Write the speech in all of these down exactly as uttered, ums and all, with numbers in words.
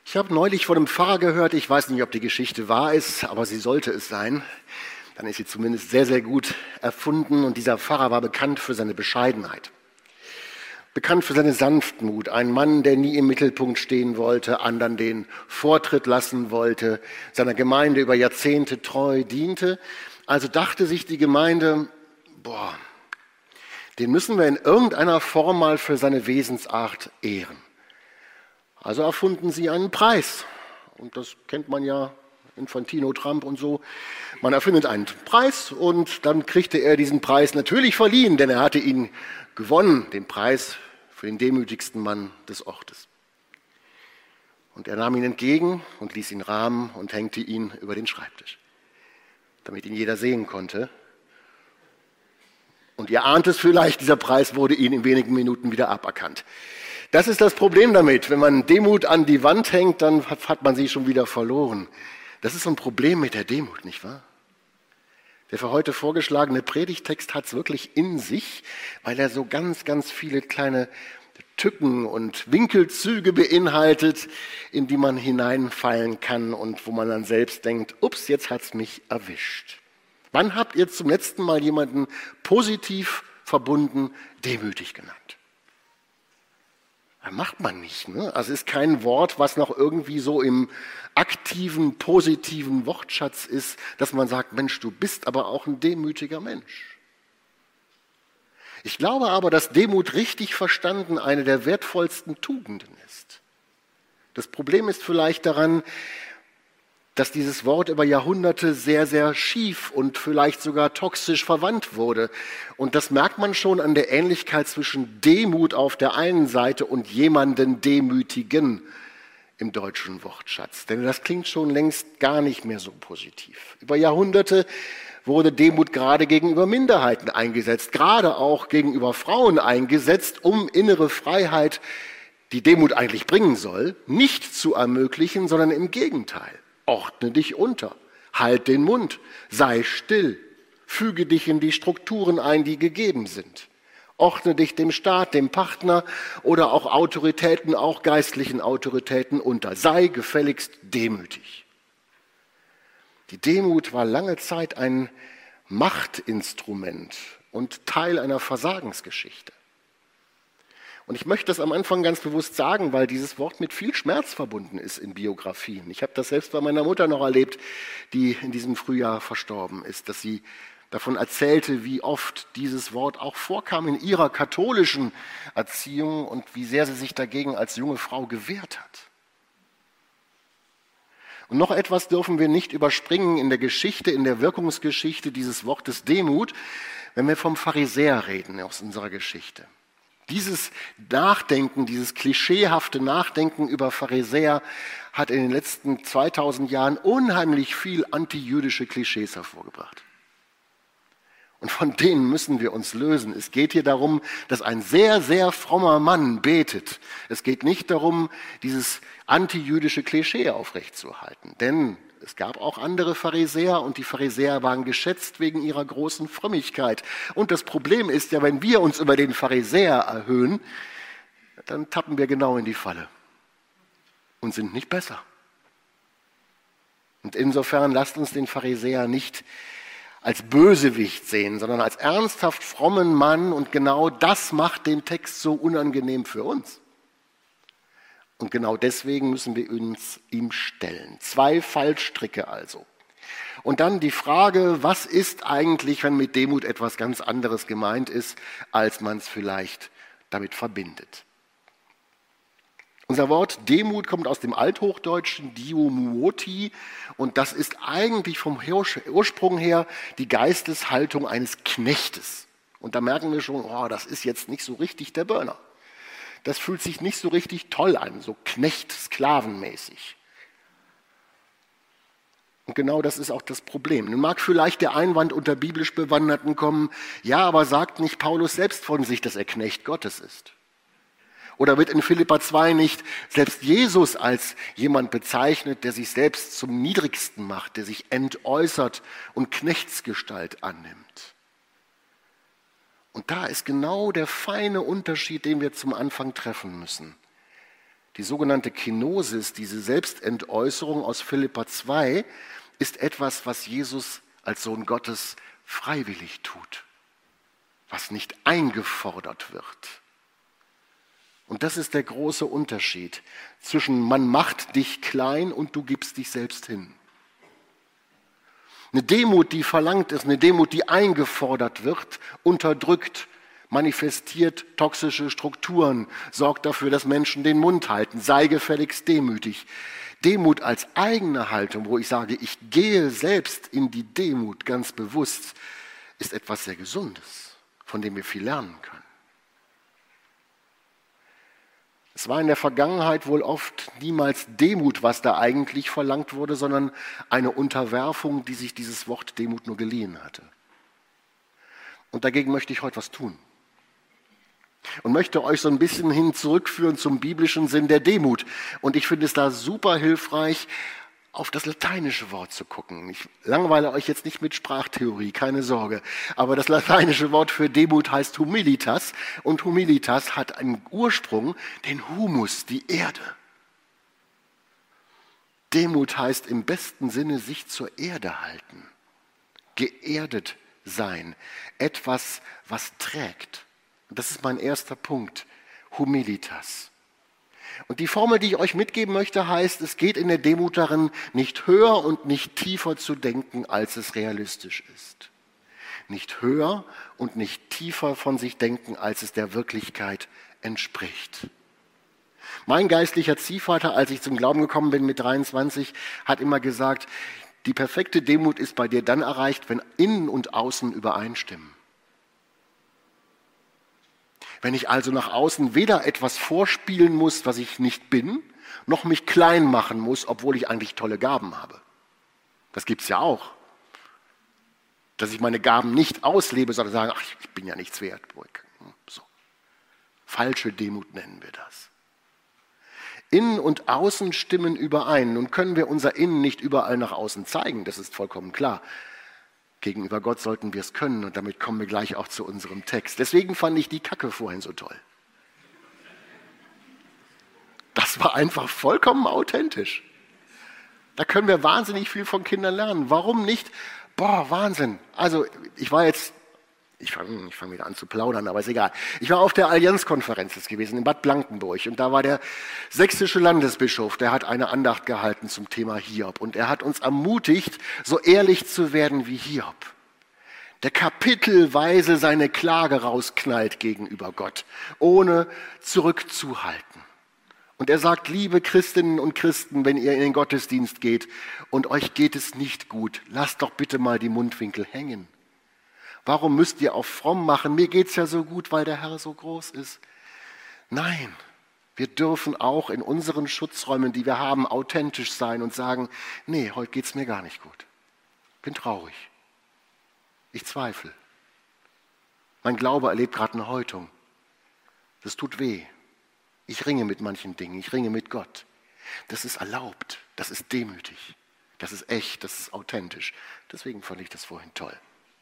Ich habe neulich von einem Pfarrer gehört, ich weiß nicht, ob die Geschichte wahr ist, aber sie sollte es sein. Dann ist sie zumindest sehr, sehr gut erfunden und dieser Pfarrer war bekannt für seine Bescheidenheit. Bekannt für seine Sanftmut, ein Mann, der nie im Mittelpunkt stehen wollte, anderen den Vortritt lassen wollte, seiner Gemeinde über Jahrzehnte treu diente. Also dachte sich die Gemeinde, boah, den müssen wir in irgendeiner Form mal für seine Wesensart ehren. Also erfunden sie einen Preis. Und das kennt man ja, Infantino, Trump und so. Man erfindet einen Preis und dann kriegte er diesen Preis natürlich verliehen, denn er hatte ihn gewonnen, den Preis für den demütigsten Mann des Ortes. Und er nahm ihn entgegen und ließ ihn rahmen und hängte ihn über den Schreibtisch, damit ihn jeder sehen konnte. Und ihr ahnt es vielleicht, dieser Preis wurde ihnen in wenigen Minuten wieder aberkannt. Das ist das Problem damit. Wenn man Demut an die Wand hängt, dann hat man sie schon wieder verloren. Das ist so ein Problem mit der Demut, nicht wahr? Der für heute vorgeschlagene Predigttext hat es wirklich in sich, weil er so ganz, ganz viele kleine Tücken und Winkelzüge beinhaltet, in die man hineinfallen kann und wo man dann selbst denkt, ups, jetzt hat es mich erwischt. Wann habt ihr zum letzten Mal jemanden positiv verbunden demütig genannt? Das macht man nicht. Ne? Also es ist kein Wort, was noch irgendwie so im aktiven, positiven Wortschatz ist, dass man sagt, Mensch, du bist aber auch ein demütiger Mensch. Ich glaube aber, dass Demut richtig verstanden eine der wertvollsten Tugenden ist. Das Problem ist vielleicht daran, dass dieses Wort über Jahrhunderte sehr, sehr schief und vielleicht sogar toxisch verwandt wurde. Und das merkt man schon an der Ähnlichkeit zwischen Demut auf der einen Seite und jemanden demütigen im deutschen Wortschatz. Denn das klingt schon längst gar nicht mehr so positiv. Über Jahrhunderte wurde Demut gerade gegenüber Minderheiten eingesetzt, gerade auch gegenüber Frauen eingesetzt, um innere Freiheit, die Demut eigentlich bringen soll, nicht zu ermöglichen, sondern im Gegenteil. Ordne dich unter, halt den Mund, sei still, füge dich in die Strukturen ein, die gegeben sind. Ordne dich dem Staat, dem Partner oder auch Autoritäten, auch geistlichen Autoritäten unter. Sei gefälligst demütig. Die Demut war lange Zeit ein Machtinstrument und Teil einer Versagensgeschichte. Und ich möchte das am Anfang ganz bewusst sagen, weil dieses Wort mit viel Schmerz verbunden ist in Biografien. Ich habe das selbst bei meiner Mutter noch erlebt, die in diesem Frühjahr verstorben ist, dass sie davon erzählte, wie oft dieses Wort auch vorkam in ihrer katholischen Erziehung und wie sehr sie sich dagegen als junge Frau gewehrt hat. Und noch etwas dürfen wir nicht überspringen in der Geschichte, in der Wirkungsgeschichte dieses Wortes Demut, wenn wir vom Pharisäer reden aus unserer Geschichte. Dieses Nachdenken, dieses klischeehafte Nachdenken über Pharisäer hat in den letzten zweitausend Jahren unheimlich viel antijüdische Klischees hervorgebracht. Und von denen müssen wir uns lösen. Es geht hier darum, dass ein sehr, sehr frommer Mann betet. Es geht nicht darum, dieses antijüdische Klischee aufrechtzuerhalten. Denn es gab auch andere Pharisäer und die Pharisäer waren geschätzt wegen ihrer großen Frömmigkeit. Und das Problem ist ja, wenn wir uns über den Pharisäer erhöhen, dann tappen wir genau in die Falle und sind nicht besser. Und insofern lasst uns den Pharisäer nicht als Bösewicht sehen, sondern als ernsthaft frommen Mann. Und genau das macht den Text so unangenehm für uns. Und genau deswegen müssen wir uns ihm stellen. Zwei Fallstricke also. Und dann die Frage, was ist eigentlich, wenn mit Demut etwas ganz anderes gemeint ist, als man es vielleicht damit verbindet. Unser Wort Demut kommt aus dem Althochdeutschen Diomuoti und das ist eigentlich vom Ursprung her die Geisteshaltung eines Knechtes. Und da merken wir schon, oh, das ist jetzt nicht so richtig der Burner. Das fühlt sich nicht so richtig toll an, so Knecht-Sklavenmäßig. Und genau das ist auch das Problem. Nun mag vielleicht der Einwand unter biblisch Bewanderten kommen, ja, aber sagt nicht Paulus selbst von sich, dass er Knecht Gottes ist? Oder wird in Philipper zwei nicht selbst Jesus als jemand bezeichnet, der sich selbst zum Niedrigsten macht, der sich entäußert und Knechtsgestalt annimmt? Und da ist genau der feine Unterschied, den wir zum Anfang treffen müssen. Die sogenannte Kenosis, diese Selbstentäußerung aus Philipper zwei, ist etwas, was Jesus als Sohn Gottes freiwillig tut, was nicht eingefordert wird. Und das ist der große Unterschied zwischen man macht dich klein und du gibst dich selbst hin. Eine Demut, die verlangt ist, eine Demut, die eingefordert wird, unterdrückt, manifestiert toxische Strukturen, sorgt dafür, dass Menschen den Mund halten, sei gefälligst demütig. Demut als eigene Haltung, wo ich sage, ich gehe selbst in die Demut ganz bewusst, ist etwas sehr Gesundes, von dem wir viel lernen können. Es war in der Vergangenheit wohl oft niemals Demut, was da eigentlich verlangt wurde, sondern eine Unterwerfung, die sich dieses Wort Demut nur geliehen hatte. Und dagegen möchte ich heute was tun. Und möchte euch so ein bisschen hin zurückführen zum biblischen Sinn der Demut. Und ich finde es da super hilfreich, auf das lateinische Wort zu gucken. Ich langweile euch jetzt nicht mit Sprachtheorie, keine Sorge. Aber das lateinische Wort für Demut heißt Humilitas. Und Humilitas hat einen Ursprung, den Humus, die Erde. Demut heißt im besten Sinne sich zur Erde halten. Geerdet sein. Etwas, was trägt. Und das ist mein erster Punkt, Humilitas. Und die Formel, die ich euch mitgeben möchte, heißt, es geht in der Demut darin, nicht höher und nicht tiefer zu denken, als es realistisch ist. Nicht höher und nicht tiefer von sich denken, als es der Wirklichkeit entspricht. Mein geistlicher Ziehvater, als ich zum Glauben gekommen bin mit dreiundzwanzig, hat immer gesagt, die perfekte Demut ist bei dir dann erreicht, wenn Innen und Außen übereinstimmen. Wenn ich also nach außen weder etwas vorspielen muss, was ich nicht bin, noch mich klein machen muss, obwohl ich eigentlich tolle Gaben habe. Das gibt es ja auch. Dass ich meine Gaben nicht auslebe, sondern sage, ach, ich bin ja nichts wert. So. Falsche Demut nennen wir das. Innen und Außen stimmen überein. Nun können wir unser Innen nicht überall nach außen zeigen, das ist vollkommen klar. Gegenüber Gott sollten wir es können und damit kommen wir gleich auch zu unserem Text. Deswegen fand ich die Kacke vorhin so toll. Das war einfach vollkommen authentisch. Da können wir wahnsinnig viel von Kindern lernen. Warum nicht? Boah, Wahnsinn. Also ich war jetzt, ich fange ich fang wieder an zu plaudern, aber ist egal. Ich war auf der Allianzkonferenz jetzt gewesen in Bad Blankenburg und da war der sächsische Landesbischof, der hat eine Andacht gehalten zum Thema Hiob und er hat uns ermutigt, so ehrlich zu werden wie Hiob, der kapitelweise seine Klage rausknallt gegenüber Gott, ohne zurückzuhalten. Und er sagt, liebe Christinnen und Christen, wenn ihr in den Gottesdienst geht und euch geht es nicht gut, lasst doch bitte mal die Mundwinkel hängen. Warum müsst ihr auf fromm machen? Mir geht es ja so gut, weil der Herr so groß ist. Nein, wir dürfen auch in unseren Schutzräumen, die wir haben, authentisch sein und sagen, nee, heute geht es mir gar nicht gut. Bin traurig. Ich zweifle. Mein Glaube erlebt gerade eine Häutung. Das tut weh. Ich ringe mit manchen Dingen, ich ringe mit Gott. Das ist erlaubt, das ist demütig, das ist echt, das ist authentisch. Deswegen fand ich das vorhin toll.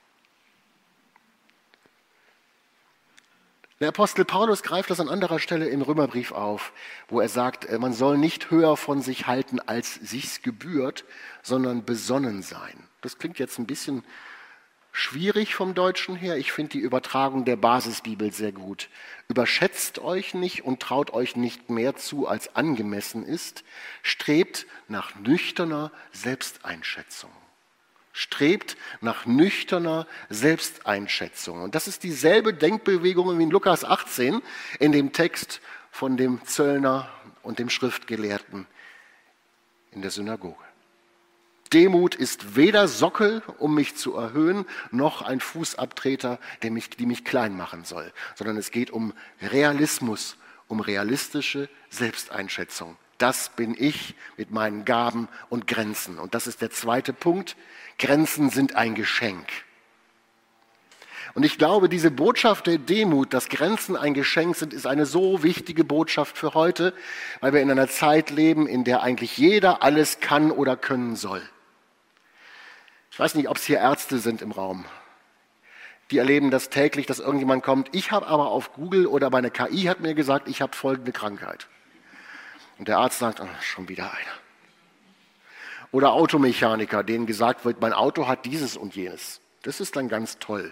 Der Apostel Paulus greift das an anderer Stelle im Römerbrief auf, wo er sagt, man soll nicht höher von sich halten, als sich's gebührt, sondern besonnen sein. Das klingt jetzt ein bisschen schwierig vom Deutschen her. Ich finde die Übertragung der Basisbibel sehr gut. Überschätzt euch nicht und traut euch nicht mehr zu, als angemessen ist. Strebt nach nüchterner Selbsteinschätzung. Strebt nach nüchterner Selbsteinschätzung. Und das ist dieselbe Denkbewegung wie in Lukas achtzehn, in dem Text von dem Zöllner und dem Schriftgelehrten in der Synagoge. Demut ist weder Sockel, um mich zu erhöhen, noch ein Fußabtreter, der mich, die mich klein machen soll, sondern es geht um Realismus, um realistische Selbsteinschätzung. Das bin ich mit meinen Gaben und Grenzen. Und das ist der zweite Punkt. Grenzen sind ein Geschenk. Und ich glaube, diese Botschaft der Demut, dass Grenzen ein Geschenk sind, ist eine so wichtige Botschaft für heute, weil wir in einer Zeit leben, in der eigentlich jeder alles kann oder können soll. Ich weiß nicht, ob es hier Ärzte sind im Raum. Die erleben das täglich, dass irgendjemand kommt. Ich habe aber auf Google oder meine K I hat mir gesagt, ich habe folgende Krankheit. Und der Arzt sagt, oh, schon wieder einer. Oder Automechaniker, denen gesagt wird, mein Auto hat dieses und jenes. Das ist dann ganz toll.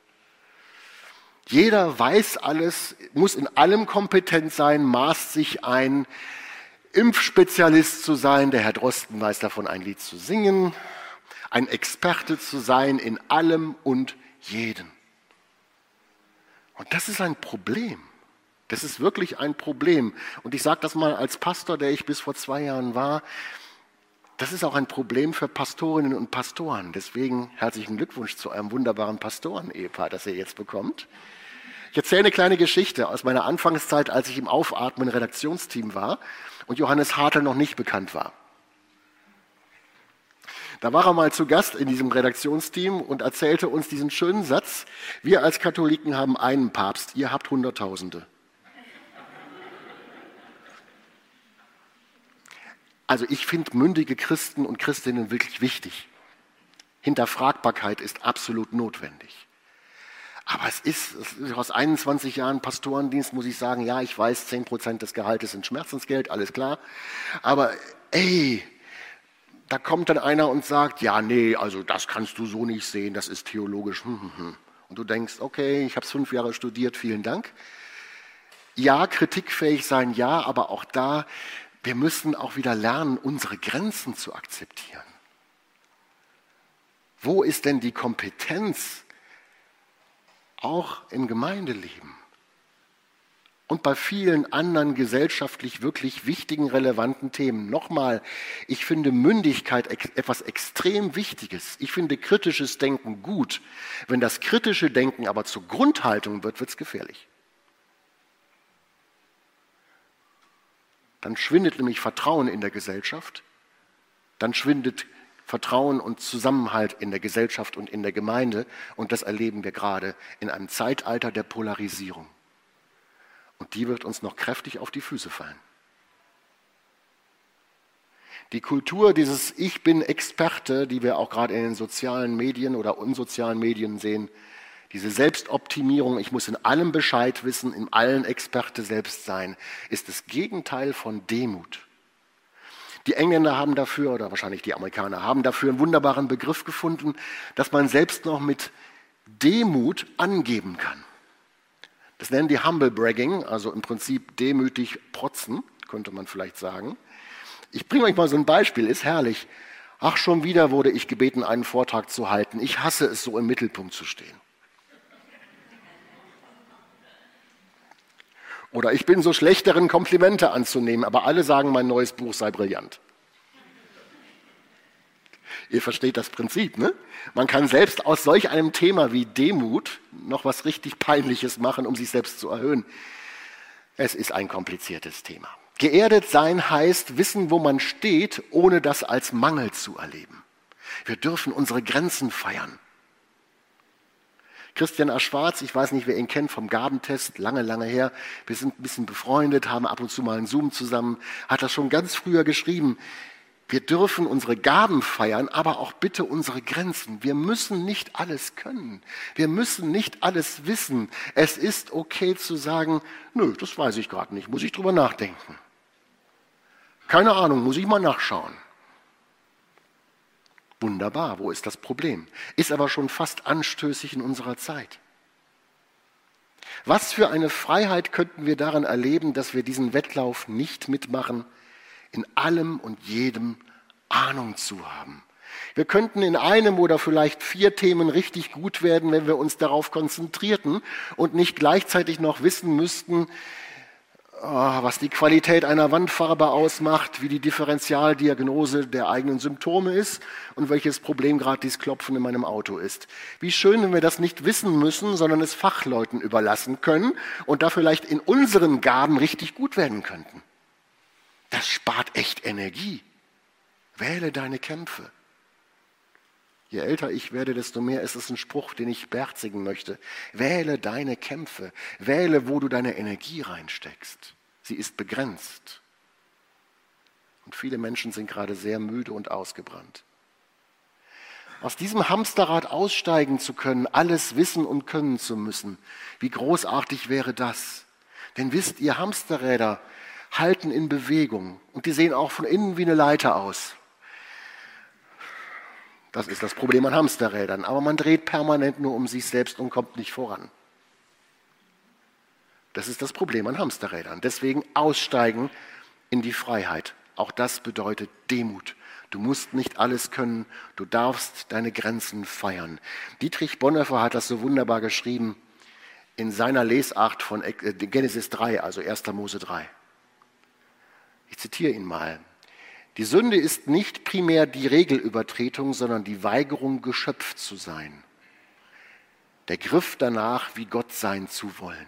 Jeder weiß alles, muss in allem kompetent sein, maßt sich ein, Impfspezialist zu sein. Der Herr Drosten weiß davon, ein Lied zu singen. Ein Experte zu sein in allem und jedem. Und das ist ein Problem. Das ist wirklich ein Problem. Und ich sage das mal als Pastor, der ich bis vor zwei Jahren war, das ist auch ein Problem für Pastorinnen und Pastoren. Deswegen herzlichen Glückwunsch zu einem wunderbaren Pastoren-Ehepaar, das ihr jetzt bekommt. Ich erzähle eine kleine Geschichte aus meiner Anfangszeit, als ich im Aufatmen-Redaktionsteam war und Johannes Hartl noch nicht bekannt war. Da war er mal zu Gast in diesem Redaktionsteam und erzählte uns diesen schönen Satz: Wir als Katholiken haben einen Papst, ihr habt Hunderttausende. Also ich finde mündige Christen und Christinnen wirklich wichtig. Hinterfragbarkeit ist absolut notwendig. Aber es ist, aus einundzwanzig Jahren Pastorendienst muss ich sagen, ja, ich weiß, zehn Prozent des Gehaltes sind Schmerzensgeld, alles klar. Aber ey, da kommt dann einer und sagt, ja, nee, also das kannst du so nicht sehen, das ist theologisch. Und du denkst, okay, ich habe es fünf Jahre studiert, vielen Dank. Ja, kritikfähig sein, ja, aber auch da, wir müssen auch wieder lernen, unsere Grenzen zu akzeptieren. Wo ist denn die Kompetenz? Auch im Gemeindeleben und bei vielen anderen gesellschaftlich wirklich wichtigen, relevanten Themen. Nochmal, ich finde Mündigkeit etwas extrem Wichtiges. Ich finde kritisches Denken gut. Wenn das kritische Denken aber zur Grundhaltung wird, wird es gefährlich. Dann schwindet nämlich Vertrauen in der Gesellschaft, dann schwindet Vertrauen und Zusammenhalt in der Gesellschaft und in der Gemeinde. Und das erleben wir gerade in einem Zeitalter der Polarisierung. Und die wird uns noch kräftig auf die Füße fallen. Die Kultur dieses Ich bin Experte, die wir auch gerade in den sozialen Medien oder unsozialen Medien sehen, diese Selbstoptimierung, ich muss in allem Bescheid wissen, in allen Experte selbst sein, ist das Gegenteil von Demut. Die Engländer haben dafür, oder wahrscheinlich die Amerikaner, haben dafür einen wunderbaren Begriff gefunden, dass man selbst noch mit Demut angeben kann. Das nennen die Humble Bragging, also im Prinzip demütig protzen, könnte man vielleicht sagen. Ich bringe euch mal so ein Beispiel, ist herrlich. Ach, schon wieder wurde ich gebeten, einen Vortrag zu halten. Ich hasse es, so im Mittelpunkt zu stehen. Oder ich bin so schlecht darin, Komplimente anzunehmen, aber alle sagen, mein neues Buch sei brillant. Ihr versteht das Prinzip, ne? Man kann selbst aus solch einem Thema wie Demut noch was richtig Peinliches machen, um sich selbst zu erhöhen. Es ist ein kompliziertes Thema. Geerdet sein heißt wissen, wo man steht, ohne das als Mangel zu erleben. Wir dürfen unsere Grenzen feiern. Christian A. Schwarz, ich weiß nicht, wer ihn kennt, vom Gabentest, lange, lange her. Wir sind ein bisschen befreundet, haben ab und zu mal einen Zoom zusammen, hat das schon ganz früher geschrieben. Wir dürfen unsere Gaben feiern, aber auch bitte unsere Grenzen. Wir müssen nicht alles können. Wir müssen nicht alles wissen. Es ist okay zu sagen, nö, das weiß ich gerade nicht, muss ich drüber nachdenken. Keine Ahnung, muss ich mal nachschauen. Wunderbar, wo ist das Problem? Ist aber schon fast anstößig in unserer Zeit. Was für eine Freiheit könnten wir darin erleben, dass wir diesen Wettlauf nicht mitmachen, in allem und jedem Ahnung zu haben. Wir könnten in einem oder vielleicht vier Themen richtig gut werden, wenn wir uns darauf konzentrierten und nicht gleichzeitig noch wissen müssten, was die Qualität einer Wandfarbe ausmacht, wie die Differentialdiagnose der eigenen Symptome ist und welches Problem gerade dieses Klopfen in meinem Auto ist. Wie schön, wenn wir das nicht wissen müssen, sondern es Fachleuten überlassen können und da vielleicht in unseren Gaben richtig gut werden könnten. Das spart echt Energie. Wähle deine Kämpfe. Je älter ich werde, desto mehr ist es ein Spruch, den ich beherzigen möchte. Wähle deine Kämpfe. Wähle, wo du deine Energie reinsteckst. Sie ist begrenzt. Und viele Menschen sind gerade sehr müde und ausgebrannt. Aus diesem Hamsterrad aussteigen zu können, alles wissen und können zu müssen, wie großartig wäre das? Denn wisst ihr, Hamsterräder halten in Bewegung und die sehen auch von innen wie eine Leiter aus. Das ist das Problem an Hamsterrädern, aber man dreht permanent nur um sich selbst und kommt nicht voran. Das ist das Problem an Hamsterrädern. Deswegen aussteigen in die Freiheit. Auch das bedeutet Demut. Du musst nicht alles können, du darfst deine Grenzen feiern. Dietrich Bonhoeffer hat das so wunderbar geschrieben in seiner Lesart von Genesis drei, also erster Mose drei. Ich zitiere ihn mal. Die Sünde ist nicht primär die Regelübertretung, sondern die Weigerung, Geschöpf zu sein. Der Griff danach, wie Gott sein zu wollen.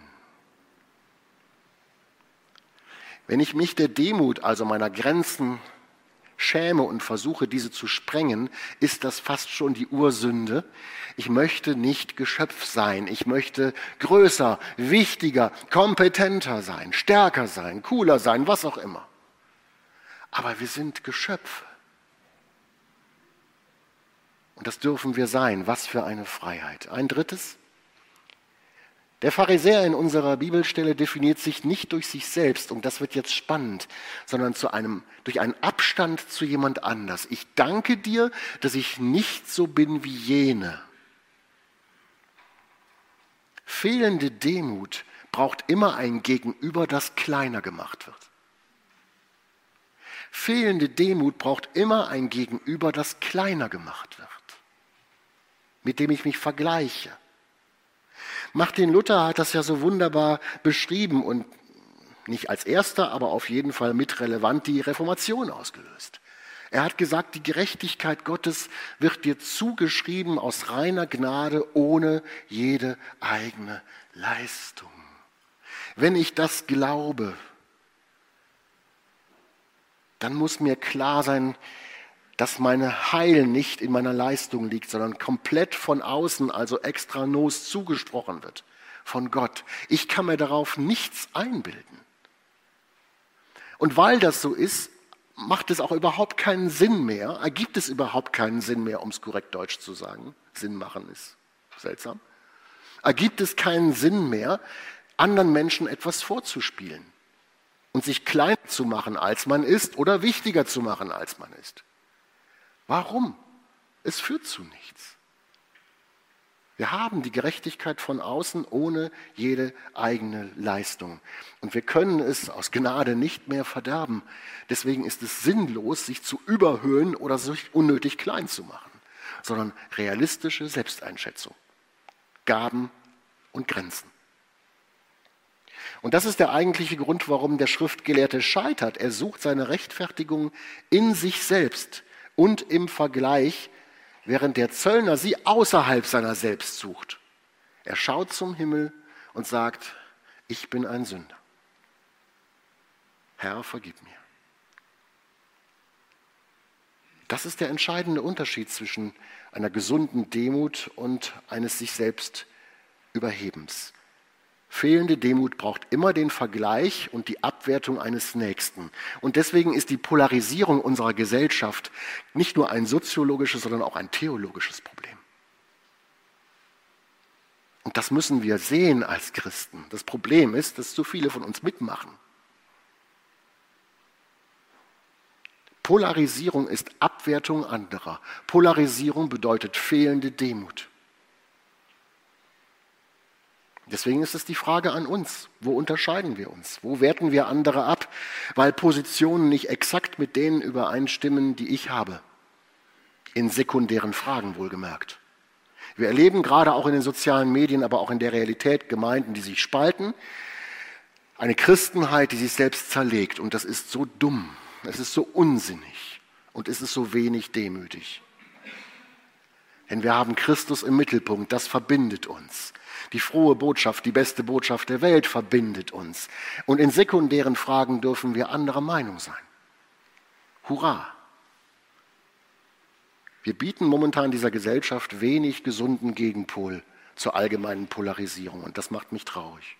Wenn ich mich der Demut, also meiner Grenzen, schäme und versuche, diese zu sprengen, ist das fast schon die Ursünde. Ich möchte nicht Geschöpf sein. Ich möchte größer, wichtiger, kompetenter sein, stärker sein, cooler sein, was auch immer. Aber wir sind Geschöpfe. Und das dürfen wir sein. Was für eine Freiheit. Ein drittes. Der Pharisäer in unserer Bibelstelle definiert sich nicht durch sich selbst, und das wird jetzt spannend, sondern zu einem, durch einen Abstand zu jemand anders. Ich danke dir, dass ich nicht so bin wie jene. Fehlende Demut braucht immer ein Gegenüber, das kleiner gemacht wird. Fehlende Demut braucht immer ein Gegenüber, das kleiner gemacht wird, mit dem ich mich vergleiche. Martin Luther hat das ja so wunderbar beschrieben und nicht als erster, aber auf jeden Fall mit relevant die Reformation ausgelöst. Er hat gesagt, die Gerechtigkeit Gottes wird dir zugeschrieben aus reiner Gnade ohne jede eigene Leistung. Wenn ich das glaube, dann muss mir klar sein, dass meine Heil nicht in meiner Leistung liegt, sondern komplett von außen, also extra nos zugesprochen wird von Gott. Ich kann mir darauf nichts einbilden. Und weil das so ist, macht es auch überhaupt keinen Sinn mehr, ergibt es überhaupt keinen Sinn mehr, um es korrekt deutsch zu sagen. Sinn machen ist seltsam. Ergibt es keinen Sinn mehr, anderen Menschen etwas vorzuspielen und sich kleiner zu machen, als man ist, oder wichtiger zu machen, als man ist. Warum? Es führt zu nichts. Wir haben die Gerechtigkeit von außen ohne jede eigene Leistung. Und wir können es aus Gnade nicht mehr verderben. Deswegen ist es sinnlos, sich zu überhöhen oder sich unnötig klein zu machen, sondern realistische Selbsteinschätzung, Gaben und Grenzen. Und das ist der eigentliche Grund, warum der Schriftgelehrte scheitert. Er sucht seine Rechtfertigung in sich selbst und im Vergleich, während der Zöllner sie außerhalb seiner selbst sucht. Er schaut zum Himmel und sagt, ich bin ein Sünder. Herr, vergib mir. Das ist der entscheidende Unterschied zwischen einer gesunden Demut und eines sich selbst Überhebens. Fehlende Demut braucht immer den Vergleich und die Abwertung eines Nächsten. Und deswegen ist die Polarisierung unserer Gesellschaft nicht nur ein soziologisches, sondern auch ein theologisches Problem. Und das müssen wir sehen als Christen. Das Problem ist, dass zu viele von uns mitmachen. Polarisierung ist Abwertung anderer. Polarisierung bedeutet fehlende Demut. Deswegen ist es die Frage an uns, wo unterscheiden wir uns? Wo werten wir andere ab? Weil Positionen nicht exakt mit denen übereinstimmen, die ich habe. In sekundären Fragen wohlgemerkt. Wir erleben gerade auch in den sozialen Medien, aber auch in der Realität Gemeinden, die sich spalten. Eine Christenheit, die sich selbst zerlegt. Und das ist so dumm, es ist so unsinnig und es ist so wenig demütig. Denn wir haben Christus im Mittelpunkt, das verbindet uns. Die frohe Botschaft, die beste Botschaft der Welt verbindet uns. Und in sekundären Fragen dürfen wir anderer Meinung sein. Hurra! Wir bieten momentan dieser Gesellschaft wenig gesunden Gegenpol zur allgemeinen Polarisierung. Und das macht mich traurig.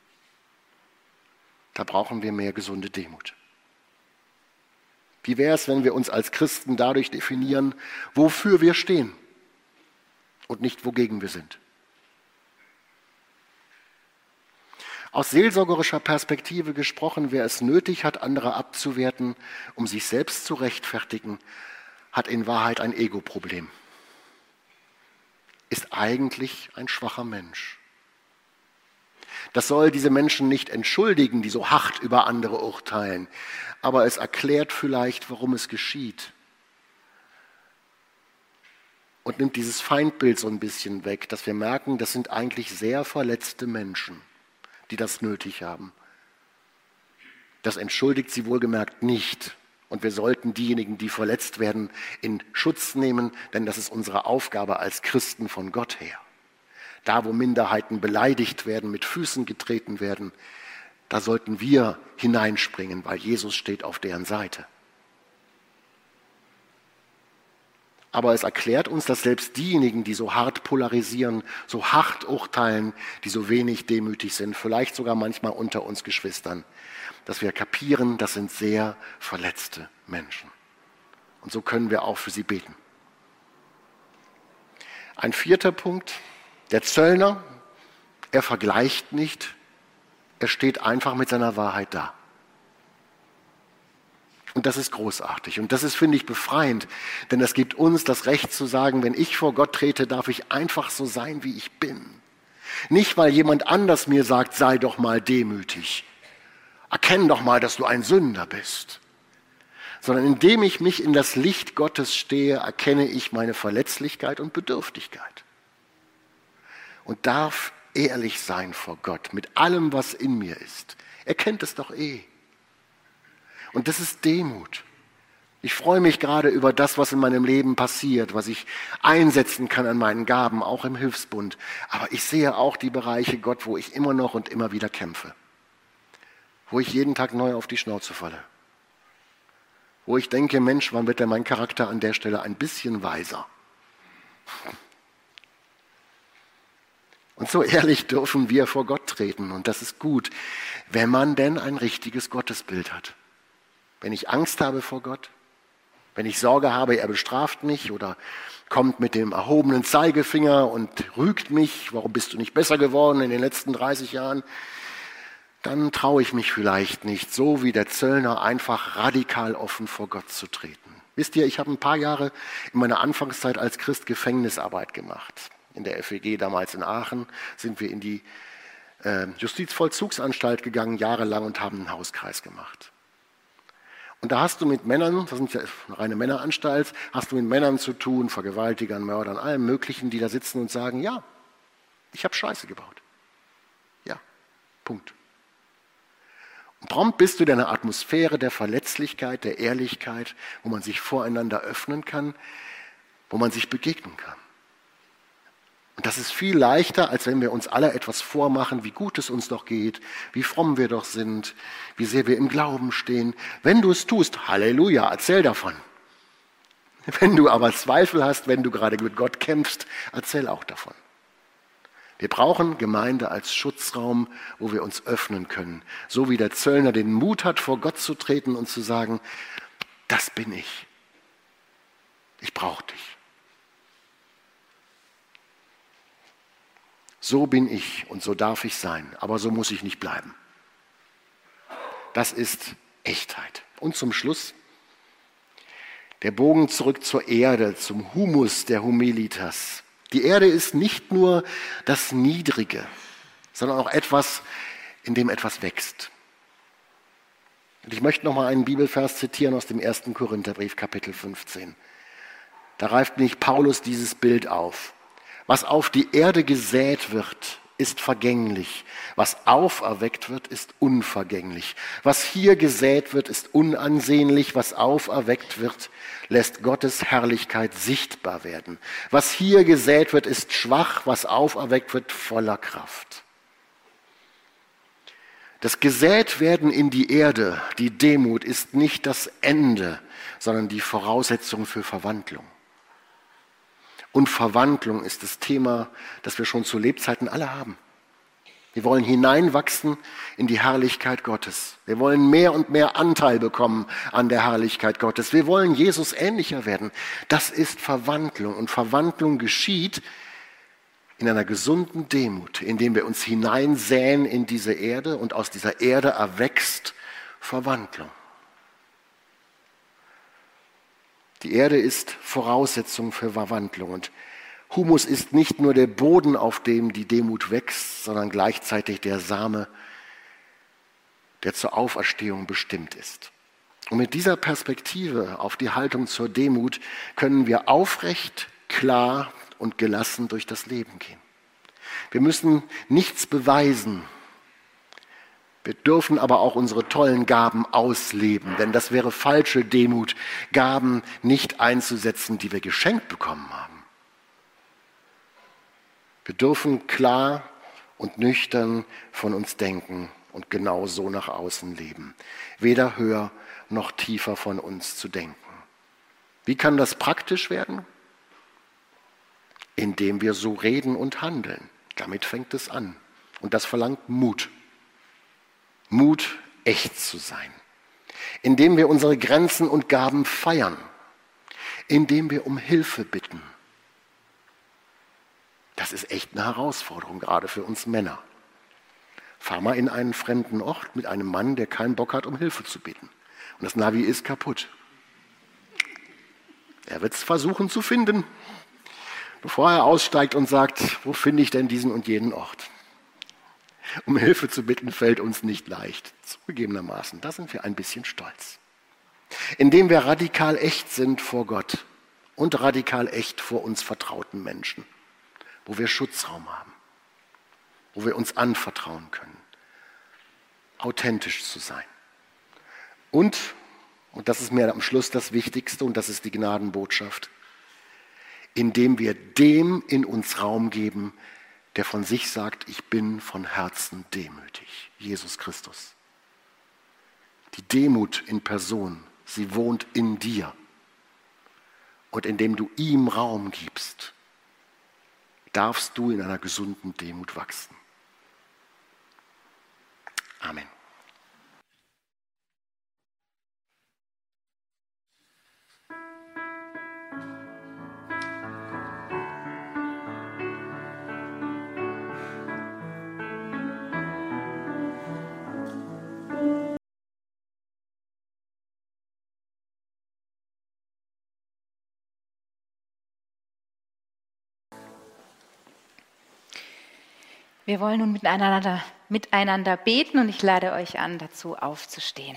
Da brauchen wir mehr gesunde Demut. Wie wäre es, wenn wir uns als Christen dadurch definieren, wofür wir stehen und nicht wogegen wir sind? Aus seelsorgerischer Perspektive gesprochen, wer es nötig hat, andere abzuwerten, um sich selbst zu rechtfertigen, hat in Wahrheit ein Ego-Problem. Ist eigentlich ein schwacher Mensch. Das soll diese Menschen nicht entschuldigen, die so hart über andere urteilen, aber es erklärt vielleicht, warum es geschieht. Und nimmt dieses Feindbild so ein bisschen weg, dass wir merken, das sind eigentlich sehr verletzte Menschen, die das nötig haben. Das entschuldigt sie wohlgemerkt nicht. Und wir sollten diejenigen, die verletzt werden, in Schutz nehmen, denn das ist unsere Aufgabe als Christen von Gott her. Da, wo Minderheiten beleidigt werden, mit Füßen getreten werden, da sollten wir hineinspringen, weil Jesus steht auf deren Seite. Aber es erklärt uns, dass selbst diejenigen, die so hart polarisieren, so hart urteilen, die so wenig demütig sind, vielleicht sogar manchmal unter uns Geschwistern, dass wir kapieren, das sind sehr verletzte Menschen. Und so können wir auch für sie beten. Ein vierter Punkt, der Zöllner, er vergleicht nicht, er steht einfach mit seiner Wahrheit da. Und das ist großartig und das ist, finde ich, befreiend, denn das gibt uns das Recht zu sagen, wenn ich vor Gott trete, darf ich einfach so sein, wie ich bin. Nicht, weil jemand anders mir sagt, sei doch mal demütig, erkenn doch mal, dass du ein Sünder bist, sondern indem ich mich in das Licht Gottes stehe, erkenne ich meine Verletzlichkeit und Bedürftigkeit und darf ehrlich sein vor Gott mit allem, was in mir ist. Er kennt es doch eh. Und das ist Demut. Ich freue mich gerade über das, was in meinem Leben passiert, was ich einsetzen kann an meinen Gaben, auch im Hilfsbund. Aber ich sehe auch die Bereiche, Gott, wo ich immer noch und immer wieder kämpfe. Wo ich jeden Tag neu auf die Schnauze falle. Wo ich denke, Mensch, wann wird denn mein Charakter an der Stelle ein bisschen weiser? Und so ehrlich dürfen wir vor Gott treten. Und das ist gut, wenn man denn ein richtiges Gottesbild hat. Wenn ich Angst habe vor Gott, wenn ich Sorge habe, er bestraft mich oder kommt mit dem erhobenen Zeigefinger und rügt mich, warum bist du nicht besser geworden in den letzten dreißig Jahren, dann traue ich mich vielleicht nicht, so wie der Zöllner, einfach radikal offen vor Gott zu treten. Wisst ihr, ich habe ein paar Jahre in meiner Anfangszeit als Christ Gefängnisarbeit gemacht. In der F E G damals in Aachen sind wir in die äh, Justizvollzugsanstalt gegangen, jahrelang, und haben einen Hauskreis gemacht. Und da hast du mit Männern, das sind ja eine reine Männeranstalt, hast du mit Männern zu tun, Vergewaltigern, Mördern, allem Möglichen, die da sitzen und sagen, ja, ich habe Scheiße gebaut. Ja, Punkt. Und prompt bist du in einer Atmosphäre der Verletzlichkeit, der Ehrlichkeit, wo man sich voreinander öffnen kann, wo man sich begegnen kann. Und das ist viel leichter, als wenn wir uns alle etwas vormachen, wie gut es uns doch geht, wie fromm wir doch sind, wie sehr wir im Glauben stehen. Wenn du es tust, Halleluja, erzähl davon. Wenn du aber Zweifel hast, wenn du gerade mit Gott kämpfst, erzähl auch davon. Wir brauchen Gemeinde als Schutzraum, wo wir uns öffnen können. So wie der Zöllner den Mut hat, vor Gott zu treten und zu sagen, das bin ich. Ich brauche dich. So bin ich und so darf ich sein, aber so muss ich nicht bleiben. Das ist Echtheit. Und zum Schluss der Bogen zurück zur Erde, zum Humus der Humilitas. Die Erde ist nicht nur das Niedrige, sondern auch etwas, in dem etwas wächst. Und ich möchte noch mal einen Bibelvers zitieren aus dem ersten Korintherbrief, Kapitel fünfzehn. Da greift nämlich Paulus dieses Bild auf. Was auf die Erde gesät wird, ist vergänglich. Was auferweckt wird, ist unvergänglich. Was hier gesät wird, ist unansehnlich. Was auferweckt wird, lässt Gottes Herrlichkeit sichtbar werden. Was hier gesät wird, ist schwach. Was auferweckt wird, voller Kraft. Das Gesätwerden in die Erde, die Demut, ist nicht das Ende, sondern die Voraussetzung für Verwandlung. Und Verwandlung ist das Thema, das wir schon zu Lebzeiten alle haben. Wir wollen hineinwachsen in die Herrlichkeit Gottes. Wir wollen mehr und mehr Anteil bekommen an der Herrlichkeit Gottes. Wir wollen Jesus ähnlicher werden. Das ist Verwandlung. Und Verwandlung geschieht, in einer gesunden Demut, indem wir uns hineinsäen in diese Erde und aus dieser Erde erwächst Verwandlung. Die Erde ist Voraussetzung für Verwandlung und Humus ist nicht nur der Boden, auf dem die Demut wächst, sondern gleichzeitig der Same, der zur Auferstehung bestimmt ist. Und mit dieser Perspektive auf die Haltung zur Demut können wir aufrecht, klar und gelassen durch das Leben gehen. Wir müssen nichts beweisen. Wir dürfen aber auch unsere tollen Gaben ausleben, denn das wäre falsche Demut, Gaben nicht einzusetzen, die wir geschenkt bekommen haben. Wir dürfen klar und nüchtern von uns denken und genau so nach außen leben. Weder höher noch tiefer von uns zu denken. Wie kann das praktisch werden? Indem wir so reden und handeln. Damit fängt es an. Und das verlangt Mut. Mut, echt zu sein. Indem wir unsere Grenzen und Gaben feiern. Indem wir um Hilfe bitten. Das ist echt eine Herausforderung, gerade für uns Männer. Fahr mal in einen fremden Ort mit einem Mann, der keinen Bock hat, um Hilfe zu bitten. Und das Navi ist kaputt. Er wird es versuchen zu finden, bevor er aussteigt und sagt, wo finde ich denn diesen und jenen Ort? Um Hilfe zu bitten, fällt uns nicht leicht. Zugegebenermaßen, da sind wir ein bisschen stolz. Indem wir radikal echt sind vor Gott und radikal echt vor uns vertrauten Menschen, wo wir Schutzraum haben, wo wir uns anvertrauen können, authentisch zu sein. Und, und das ist mir am Schluss das Wichtigste und das ist die Gnadenbotschaft, indem wir dem in uns Raum geben, der von sich sagt, ich bin von Herzen demütig, Jesus Christus. Die Demut in Person, sie wohnt in dir. Und indem du ihm Raum gibst, darfst du in einer gesunden Demut wachsen. Amen. Wir wollen nun miteinander, miteinander beten und ich lade euch an, dazu aufzustehen.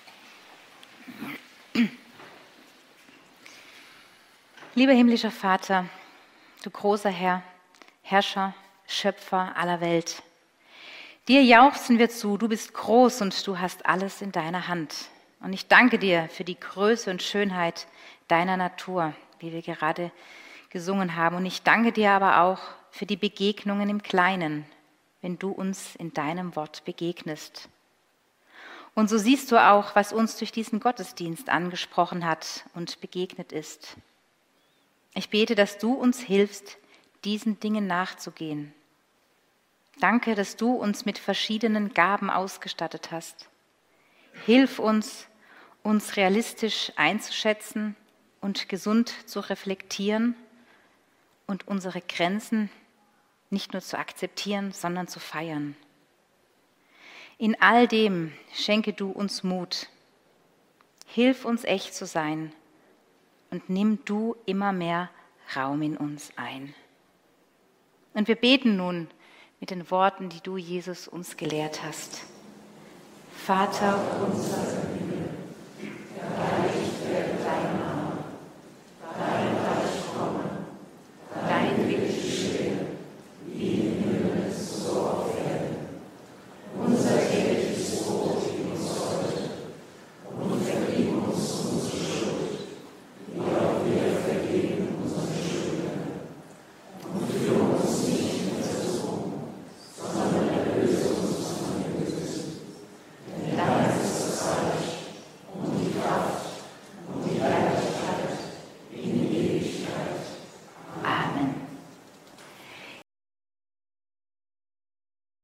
Lieber himmlischer Vater, du großer Herr, Herrscher, Schöpfer aller Welt, dir jauchzen wir zu, du bist groß und du hast alles in deiner Hand. Und ich danke dir für die Größe und Schönheit deiner Natur, wie wir gerade gesungen haben. Und ich danke dir aber auch für die Begegnungen im Kleinen, wenn du uns in deinem Wort begegnest. Und so siehst du auch, was uns durch diesen Gottesdienst angesprochen hat und begegnet ist. Ich bete, dass du uns hilfst, diesen Dingen nachzugehen. Danke, dass du uns mit verschiedenen Gaben ausgestattet hast. Hilf uns, uns realistisch einzuschätzen und gesund zu reflektieren und unsere Grenzen nicht nur zu akzeptieren, sondern zu feiern. In all dem schenke du uns Mut. Hilf uns echt zu sein und nimm du immer mehr Raum in uns ein. Und wir beten nun mit den Worten, die du, Jesus, uns gelehrt hast. Vater unser